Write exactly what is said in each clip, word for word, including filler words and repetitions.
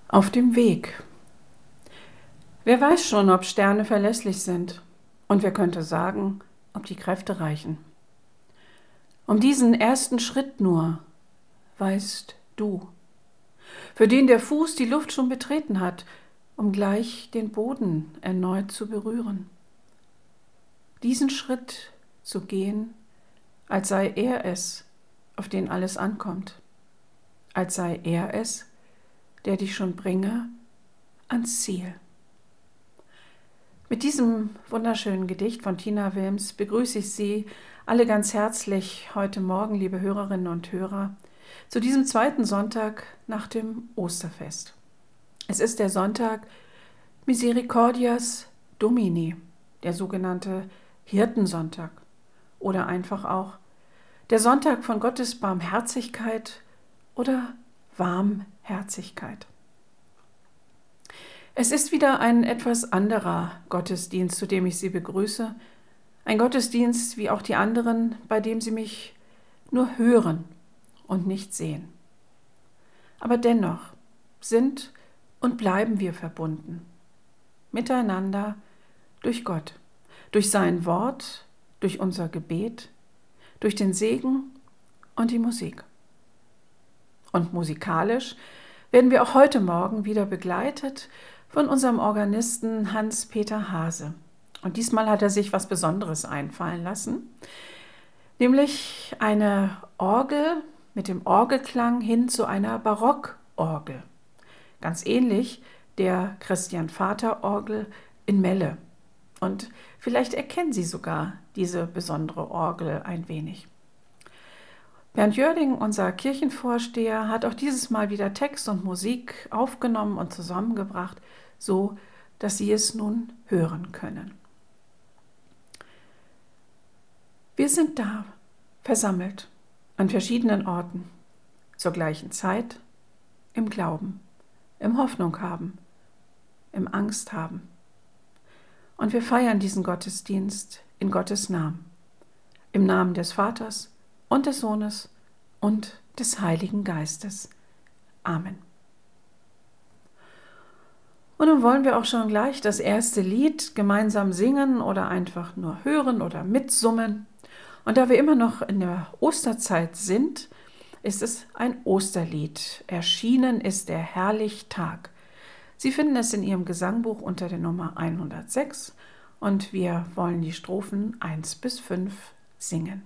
Auf dem Weg. Wer weiß schon, ob Sterne verlässlich sind? Und wer könnte sagen, ob die Kräfte reichen? Um diesen ersten Schritt nur weißt du, für den der Fuß die Luft schon betreten hat, um gleich den Boden erneut zu berühren. Diesen Schritt zu gehen, als sei er es, auf den alles ankommt, als sei er es, der dich schon bringe ans Ziel. Mit diesem wunderschönen Gedicht von Tina Wilms begrüße ich Sie alle ganz herzlich heute Morgen, liebe Hörerinnen und Hörer, zu diesem zweiten Sonntag nach dem Osterfest. Es ist der Sonntag Misericordias Domini, der sogenannte Hirtensonntag oder einfach auch der Sonntag von Gottes Barmherzigkeit oder Warmherzigkeit. Es ist wieder ein etwas anderer Gottesdienst, zu dem ich Sie begrüße. Ein Gottesdienst wie auch die anderen, bei dem Sie mich nur hören und nicht sehen. Aber dennoch sind und bleiben wir verbunden. Miteinander durch Gott, durch sein Wort, durch unser Gebet, durch den Segen und die Musik. Und musikalisch werden wir auch heute Morgen wieder begleitet von unserem Organisten Hans-Peter Hase. Und diesmal hat er sich was Besonderes einfallen lassen, nämlich eine Orgel mit dem Orgelklang hin zu einer Barockorgel. Ganz ähnlich der Christian Vater Orgel in Melle. Und vielleicht erkennen Sie sogar diese besondere Orgel ein wenig. Bernd Jörding, unser Kirchenvorsteher, hat auch dieses Mal wieder Text und Musik aufgenommen und zusammengebracht, so dass Sie es nun hören können. Wir sind da, versammelt, an verschiedenen Orten, zur gleichen Zeit, im Glauben, im Hoffnung haben, im Angst haben. Und wir feiern diesen Gottesdienst in Gottes Namen, im Namen des Vaters und des Sohnes und des Heiligen Geistes. Amen. Und nun wollen wir auch schon gleich das erste Lied gemeinsam singen oder einfach nur hören oder mitsummen. Und da wir immer noch in der Osterzeit sind, ist es ein Osterlied. Erschienen ist der herrlich Tag. Sie finden es in Ihrem Gesangbuch unter der Nummer hundertsechs und wir wollen die Strophen eins bis fünf singen.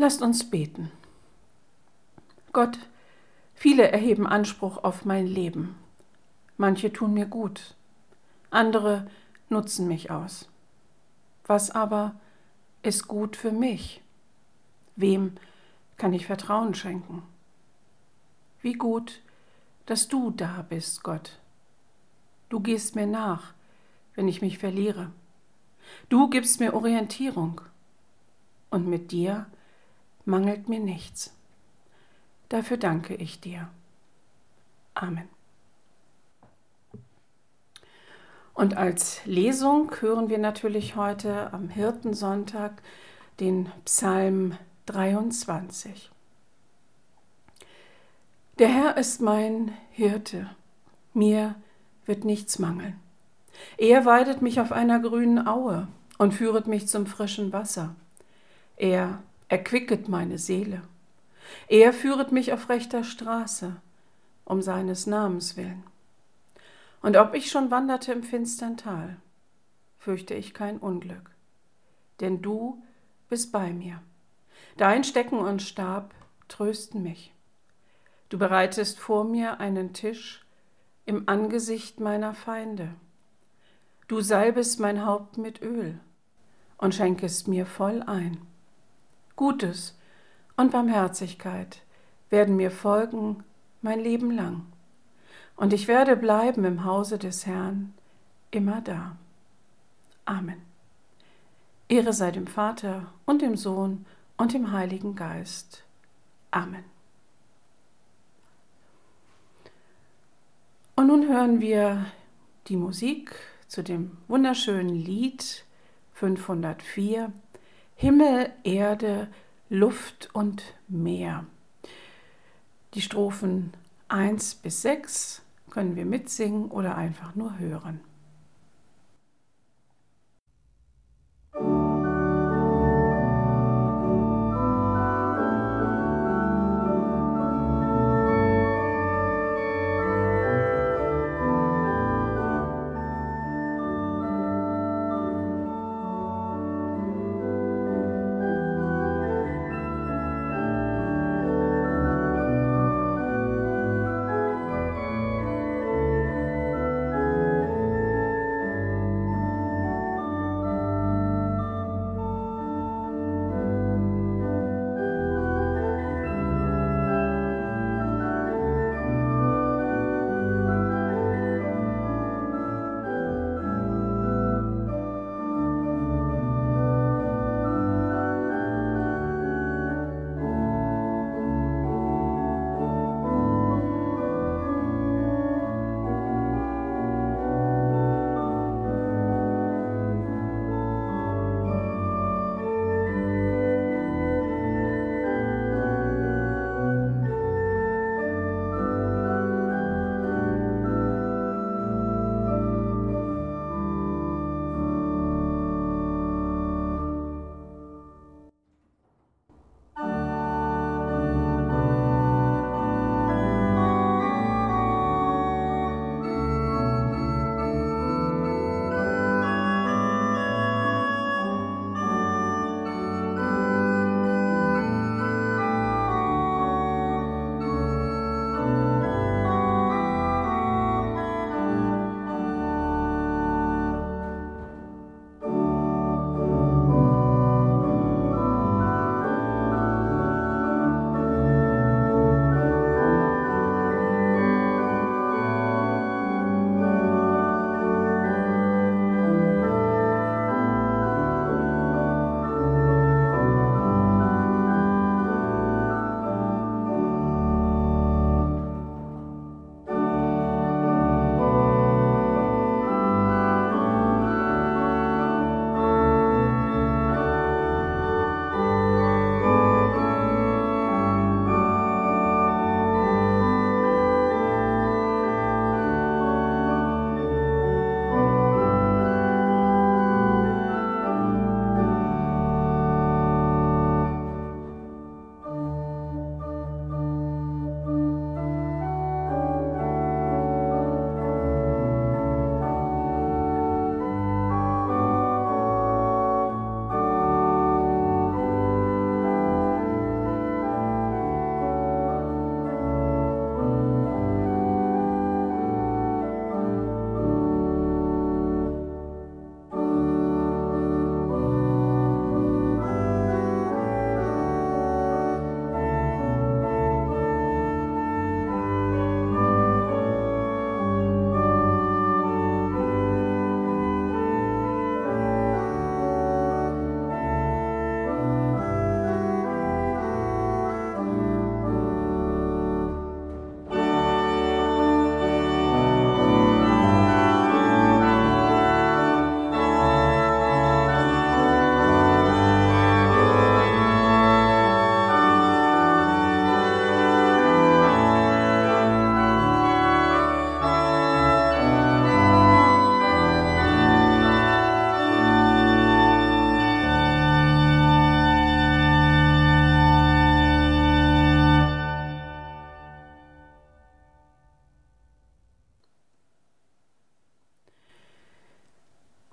Lasst uns beten. Gott, viele erheben Anspruch auf mein Leben. Manche tun mir gut, andere nutzen mich aus. Was aber ist gut für mich? Wem kann ich Vertrauen schenken? Wie gut, dass du da bist, Gott. Du gehst mir nach, wenn ich mich verliere. Du gibst mir Orientierung. Und mit dir mangelt mir nichts. Dafür danke ich dir. Amen. Und als Lesung hören wir natürlich heute am Hirtensonntag den Psalm dreiundzwanzig. Der Herr ist mein Hirte, mir wird nichts mangeln. Er weidet mich auf einer grünen Aue und führet mich zum frischen Wasser. Er erquicket meine Seele. Er führet mich auf rechter Straße, um seines Namens willen. Und ob ich schon wanderte im finstern Tal, fürchte ich kein Unglück, denn du bist bei mir. Dein Stecken und Stab trösten mich. Du bereitest vor mir einen Tisch im Angesicht meiner Feinde. Du salbest mein Haupt mit Öl und schenkest mir voll ein. Gutes und Barmherzigkeit werden mir folgen mein Leben lang. Und ich werde bleiben im Hause des Herrn immer da. Amen. Ehre sei dem Vater und dem Sohn und dem Heiligen Geist. Amen. Und nun hören wir die Musik zu dem wunderschönen Lied fünfhundertvier, Himmel, Erde, Luft und Meer. Die Strophen eins bis sechs können wir mitsingen oder einfach nur hören.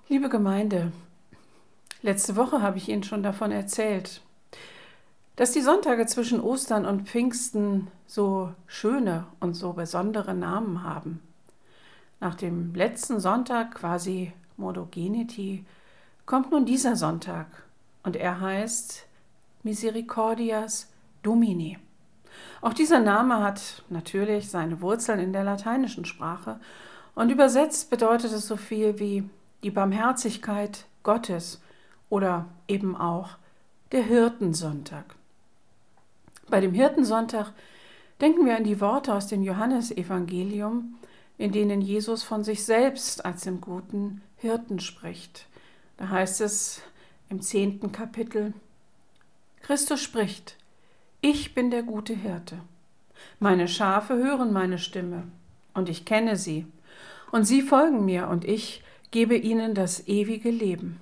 Liebe Gemeinde, letzte Woche habe ich Ihnen schon davon erzählt, dass die Sonntage zwischen Ostern und Pfingsten so schöne und so besondere Namen haben. Nach dem letzten Sonntag, quasi Modogeniti, kommt nun dieser Sonntag und er heißt Misericordias Domini. Auch dieser Name hat natürlich seine Wurzeln in der lateinischen Sprache und übersetzt bedeutet es so viel wie die Barmherzigkeit Gottes oder eben auch der Hirtensonntag. Bei dem Hirtensonntag denken wir an die Worte aus dem Johannesevangelium, in denen Jesus von sich selbst als dem guten Hirten spricht. Da heißt es im zehnten Kapitel, Christus spricht, ich bin der gute Hirte. Meine Schafe hören meine Stimme und ich kenne sie und sie folgen mir und ich gebe ihnen das ewige Leben.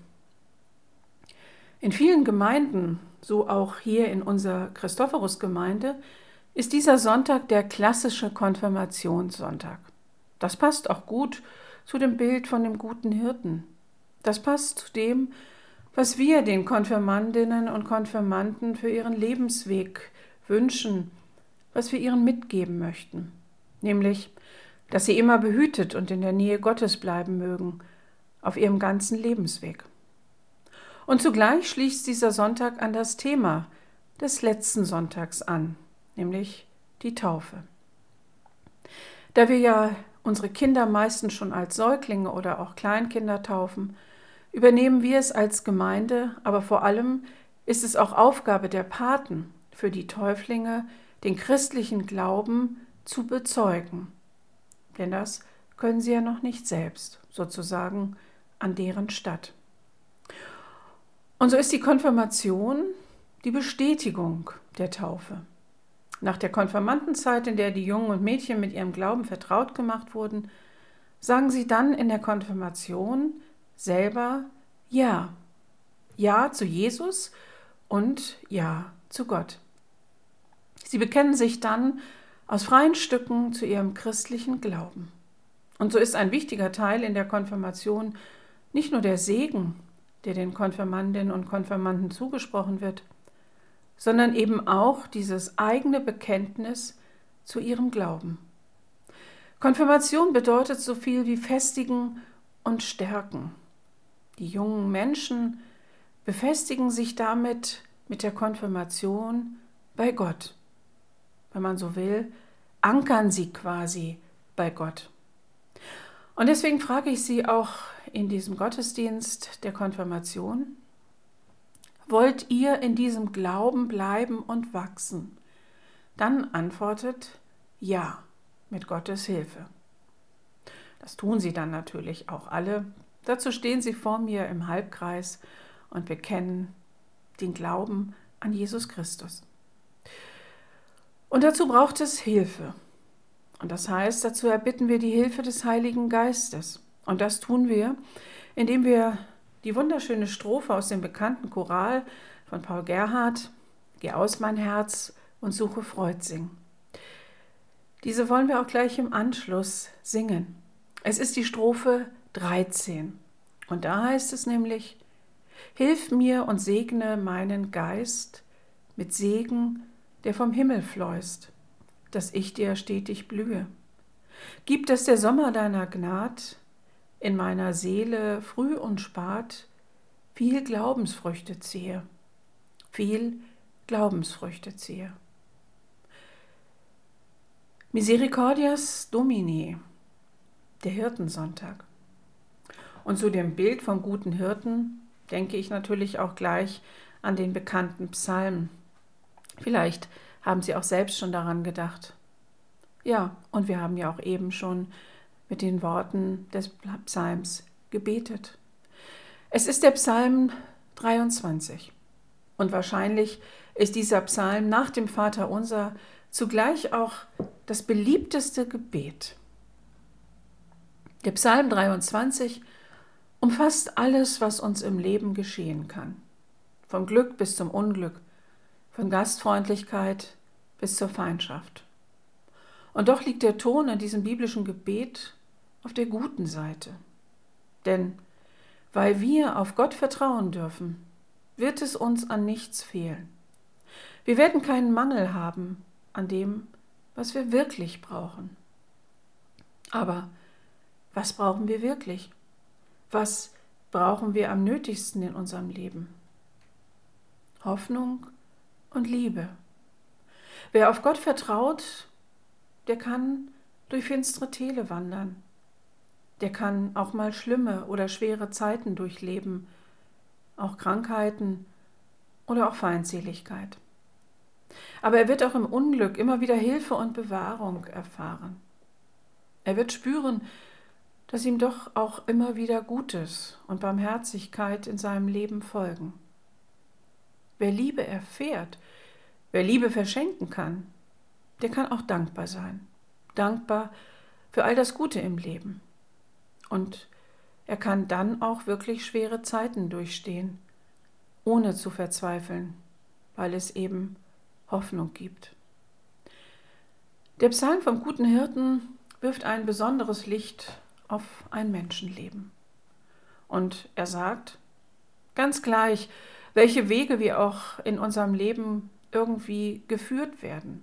In vielen Gemeinden, so auch hier in unserer Christophorus-Gemeinde, ist dieser Sonntag der klassische Konfirmationssonntag. Das passt auch gut zu dem Bild von dem guten Hirten. Das passt zu dem, was wir den Konfirmandinnen und Konfirmanden für ihren Lebensweg wünschen, was wir ihnen mitgeben möchten, nämlich, dass sie immer behütet und in der Nähe Gottes bleiben mögen, auf ihrem ganzen Lebensweg. Und zugleich schließt dieser Sonntag an das Thema des letzten Sonntags an, nämlich die Taufe. Da wir ja unsere Kinder meistens schon als Säuglinge oder auch Kleinkinder taufen, übernehmen wir es als Gemeinde, aber vor allem ist es auch Aufgabe der Paten, für die Täuflinge den christlichen Glauben zu bezeugen. Denn das können sie ja noch nicht selbst, sozusagen an deren Statt. Und so ist die Konfirmation die Bestätigung der Taufe. Nach der Konfirmandenzeit, in der die Jungen und Mädchen mit ihrem Glauben vertraut gemacht wurden, sagen sie dann in der Konfirmation selber Ja. Ja zu Jesus und Ja zu Gott. Sie bekennen sich dann aus freien Stücken zu ihrem christlichen Glauben. Und so ist ein wichtiger Teil in der Konfirmation nicht nur der Segen, der den Konfirmandinnen und Konfirmanden zugesprochen wird, sondern eben auch dieses eigene Bekenntnis zu ihrem Glauben. Konfirmation bedeutet so viel wie festigen und stärken. Die jungen Menschen befestigen sich damit mit der Konfirmation bei Gott. Wenn man so will, ankern sie quasi bei Gott. Und deswegen frage ich Sie auch in diesem Gottesdienst der Konfirmation, wollt ihr in diesem Glauben bleiben und wachsen? Dann antwortet Ja, mit Gottes Hilfe. Das tun Sie dann natürlich auch alle. Dazu stehen Sie vor mir im Halbkreis und bekennen den Glauben an Jesus Christus. Und dazu braucht es Hilfe. Und das heißt, dazu erbitten wir die Hilfe des Heiligen Geistes. Und das tun wir, indem wir die wunderschöne Strophe aus dem bekannten Choral von Paul Gerhardt, Geh aus mein Herz und suche Freud singen. Diese wollen wir auch gleich im Anschluss singen. Es ist die Strophe dreizehn. Und da heißt es nämlich, Hilf mir und segne meinen Geist mit Segen, der vom Himmel fließt, dass ich dir stetig blühe. Gib, dass der Sommer deiner Gnad in meiner Seele früh und spat viel Glaubensfrüchte ziehe, viel Glaubensfrüchte ziehe. Misericordias Domini, der Hirtensonntag. Und zu dem Bild vom guten Hirten denke ich natürlich auch gleich an den bekannten Psalm. Vielleicht haben Sie auch selbst schon daran gedacht. Ja, und wir haben ja auch eben schon mit den Worten des Psalms gebetet. Es ist der Psalm dreiundzwanzig. Und wahrscheinlich ist dieser Psalm nach dem Vaterunser zugleich auch das beliebteste Gebet. Der Psalm dreiundzwanzig umfasst alles, was uns im Leben geschehen kann. Vom Glück bis zum Unglück, von Gastfreundlichkeit bis zur Feindschaft. Und doch liegt der Ton in diesem biblischen Gebet auf der guten Seite. Denn Weil wir auf Gott vertrauen dürfen, wird es uns an nichts fehlen. Wir werden keinen Mangel haben an dem, was wir wirklich brauchen. Aber was brauchen wir wirklich? Was brauchen wir am nötigsten in unserem Leben? Hoffnung und Liebe. Wer auf Gott vertraut, der kann durch finstere Täler wandern. Der kann auch mal schlimme oder schwere Zeiten durchleben, auch Krankheiten oder auch Feindseligkeit. Aber er wird auch im Unglück immer wieder Hilfe und Bewahrung erfahren. Er wird spüren, dass ihm doch auch immer wieder Gutes und Barmherzigkeit in seinem Leben folgen. Wer Liebe erfährt, wer Liebe verschenken kann, der kann auch dankbar sein. Dankbar für all das Gute im Leben. Und er kann dann auch wirklich schwere Zeiten durchstehen, ohne zu verzweifeln, weil es eben Hoffnung gibt. Der Psalm vom guten Hirten wirft ein besonderes Licht auf ein Menschenleben. Und er sagt, ganz gleich, welche Wege wir auch in unserem Leben irgendwie geführt werden.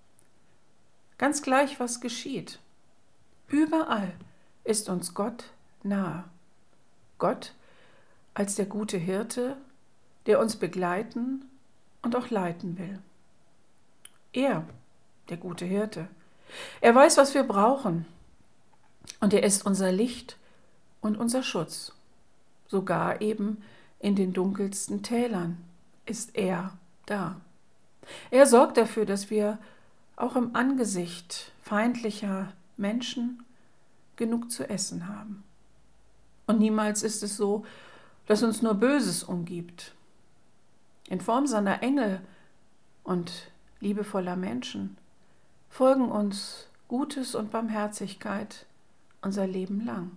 Ganz gleich, was geschieht. Überall ist uns Gott nahe. Gott als der gute Hirte, der uns begleiten und auch leiten will. Er, der gute Hirte, er weiß, was wir brauchen. Und er ist unser Licht und unser Schutz. Sogar eben in den dunkelsten Tälern ist er da. Er sorgt dafür, dass wir auch im Angesicht feindlicher Menschen genug zu essen haben. Und niemals ist es so, dass uns nur Böses umgibt. In Form seiner Engel und liebevoller Menschen folgen uns Gutes und Barmherzigkeit unser Leben lang.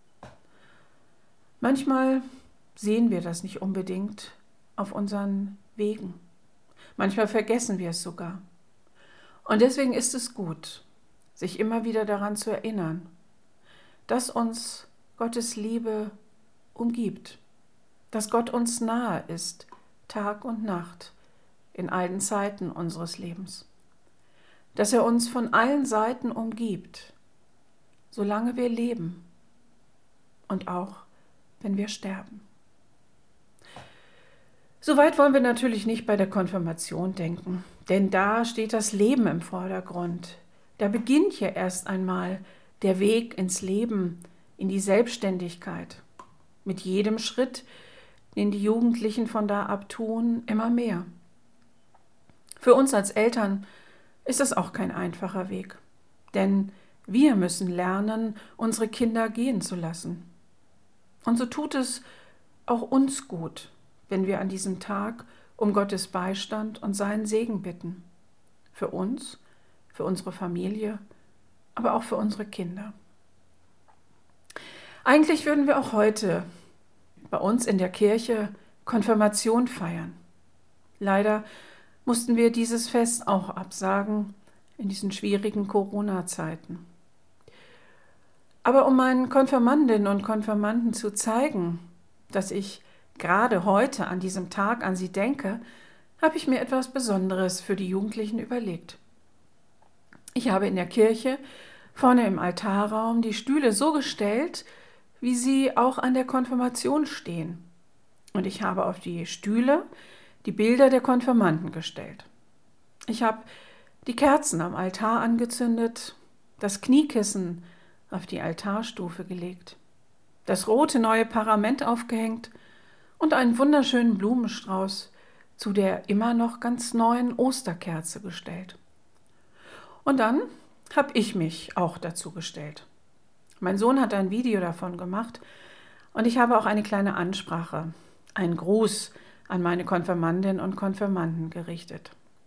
Manchmal sehen wir das nicht unbedingt auf unseren Wegen. Manchmal vergessen wir es sogar. Und deswegen ist es gut, sich immer wieder daran zu erinnern, dass uns Gottes Liebe umgibt, dass Gott uns nahe ist, Tag und Nacht, in allen Zeiten unseres Lebens, dass er uns von allen Seiten umgibt, solange wir leben und auch, wenn wir sterben. Soweit wollen wir natürlich nicht bei der Konfirmation denken, denn da steht das Leben im Vordergrund. Da beginnt ja erst einmal der Weg ins Leben, in die Selbstständigkeit. Mit jedem Schritt, den die Jugendlichen von da ab tun, immer mehr. Für uns als Eltern ist das auch kein einfacher Weg, denn wir müssen lernen, unsere Kinder gehen zu lassen. Und so tut es auch uns gut, wenn wir an diesem Tag um Gottes Beistand und seinen Segen bitten. Für uns, für unsere Familie, aber auch für unsere Kinder. Eigentlich würden wir auch heute bei uns in der Kirche Konfirmation feiern. Leider mussten wir dieses Fest auch absagen in diesen schwierigen Corona-Zeiten. Aber um meinen Konfirmandinnen und Konfirmanden zu zeigen, dass ich gerade heute an diesem Tag an sie denke, habe ich mir etwas Besonderes für die Jugendlichen überlegt. Ich habe in der Kirche vorne im Altarraum die Stühle so gestellt, wie sie auch an der Konfirmation stehen. Und ich habe auf die Stühle die Bilder der Konfirmanden gestellt. Ich habe die Kerzen am Altar angezündet, das Kniekissen auf die Altarstufe gelegt, das rote neue Parament aufgehängt und einen wunderschönen Blumenstrauß zu der immer noch ganz neuen Osterkerze gestellt. Und dann habe ich mich auch dazu gestellt. Mein Sohn hat ein Video davon gemacht und ich habe auch eine kleine Ansprache, einen Gruß an meine Konfirmandinnen und Konfirmanden gerichtet.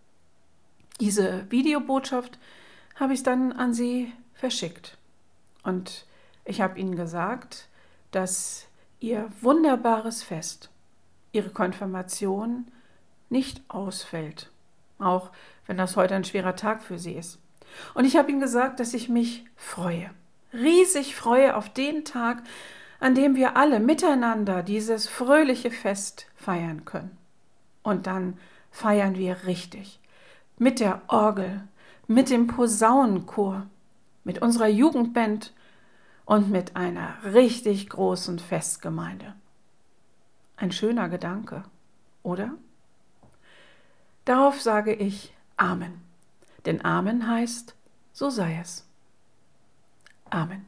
Diese Videobotschaft habe ich dann an sie verschickt und ich habe ihnen gesagt, dass ihr wunderbares Fest, ihre Konfirmation nicht ausfällt, auch wenn das heute ein schwerer Tag für sie ist. Und ich habe ihnen gesagt, dass ich mich freue, riesig freue auf den Tag, an dem wir alle miteinander dieses fröhliche Fest feiern können. Und dann feiern wir richtig. Mit der Orgel, mit dem Posaunenchor, mit unserer Jugendband und mit einer richtig großen Festgemeinde. Ein schöner Gedanke, oder? Darauf sage ich Amen. Denn Amen heißt, so sei es. Amen.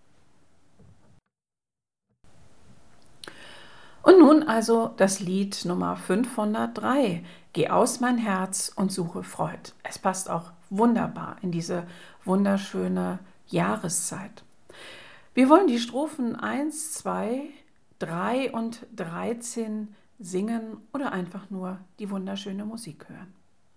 Und nun also das Lied Nummer fünfhundertdrei. Geh aus mein Herz und suche Freud. Es passt auch wunderbar in diese wunderschöne Jahreszeit. Wir wollen die Strophen eins, zwei, drei und dreizehn singen oder einfach nur die wunderschöne Musik hören.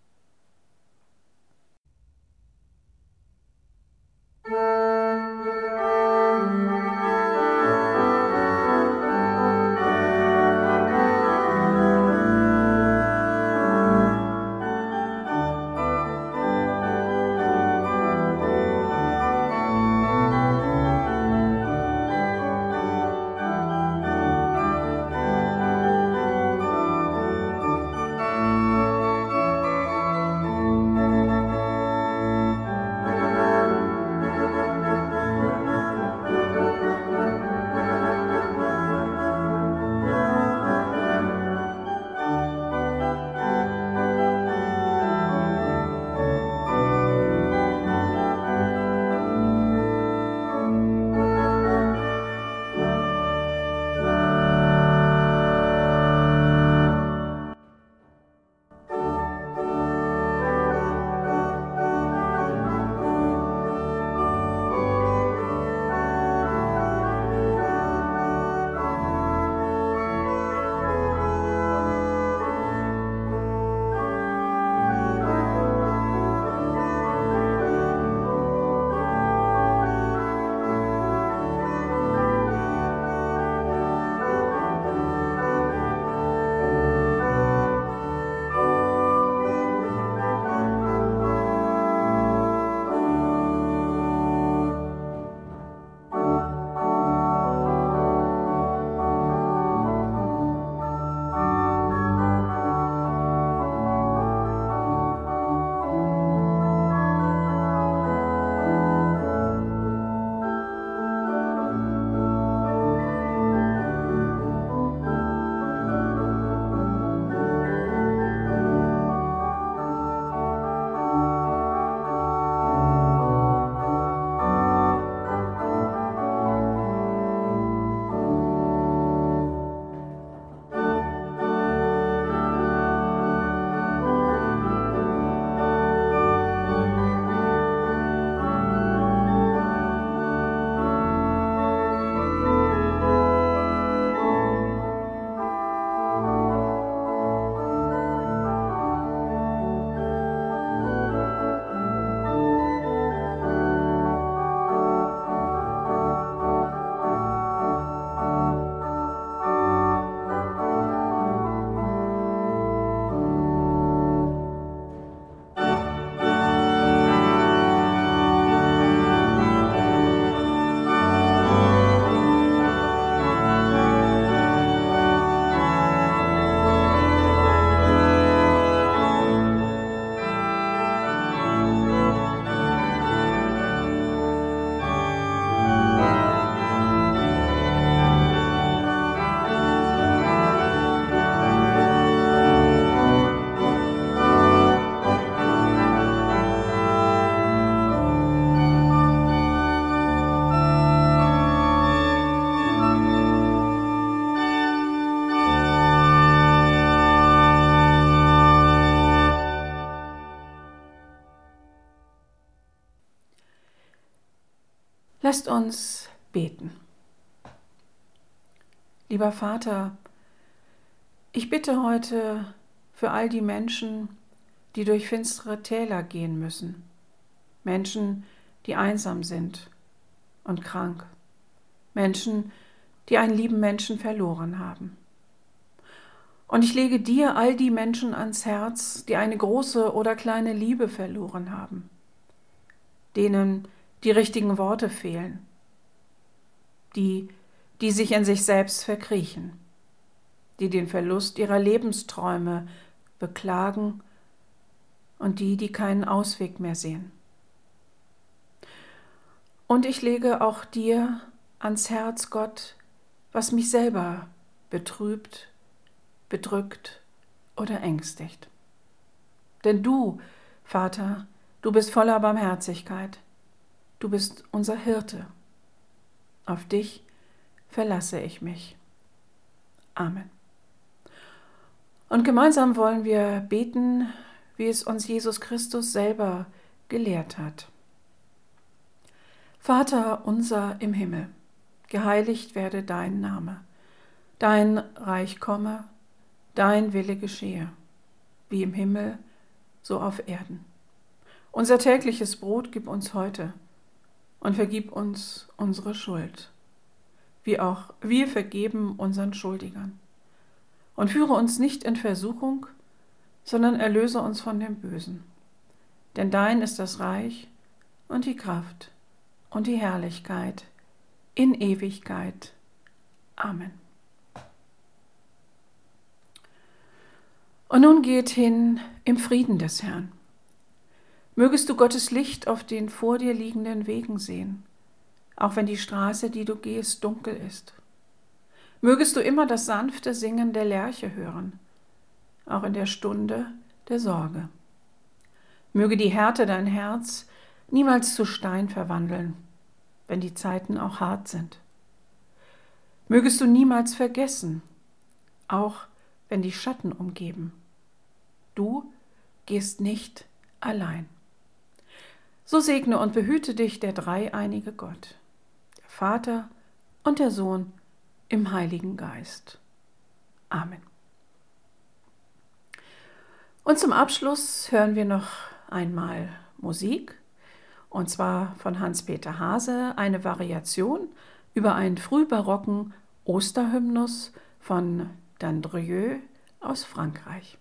Lasst uns beten. Lieber Vater, ich bitte heute für all die Menschen, die durch finstere Täler gehen müssen, Menschen, die einsam sind und krank, Menschen, die einen lieben Menschen verloren haben. Und ich lege dir all die Menschen ans Herz, die eine große oder kleine Liebe verloren haben, denen die richtigen Worte fehlen, die die sich in sich selbst verkriechen, die den Verlust ihrer Lebensträume beklagen und die, die keinen Ausweg mehr sehen. Und ich lege auch dir ans Herz, Gott, was mich selber betrübt, bedrückt oder ängstigt. Denn du, Vater, du bist voller Barmherzigkeit. Du bist unser Hirte. Auf dich verlasse ich mich. Amen. Und gemeinsam wollen wir beten, wie es uns Jesus Christus selber gelehrt hat. Vater unser im Himmel, geheiligt werde dein Name. Dein Reich komme, dein Wille geschehe, wie im Himmel, so auf Erden. Unser tägliches Brot gib uns heute und vergib uns unsere Schuld, wie auch wir vergeben unseren Schuldigern. Und führe uns nicht in Versuchung, sondern erlöse uns von dem Bösen. Denn dein ist das Reich und die Kraft und die Herrlichkeit in Ewigkeit. Amen. Und nun geht hin im Frieden des Herrn. Mögest du Gottes Licht auf den vor dir liegenden Wegen sehen, auch wenn die Straße, die du gehst, dunkel ist. Mögest du immer das sanfte Singen der Lerche hören, auch in der Stunde der Sorge. Möge die Härte dein Herz niemals zu Stein verwandeln, wenn die Zeiten auch hart sind. Mögest du niemals vergessen, auch wenn die Schatten umgeben. Du gehst nicht allein. So segne und behüte dich der dreieinige Gott, der Vater und der Sohn im Heiligen Geist. Amen. Und zum Abschluss hören wir noch einmal Musik, und zwar von Hans-Peter Hase, eine Variation über einen frühbarocken Osterhymnus von Dandrieux aus Frankreich.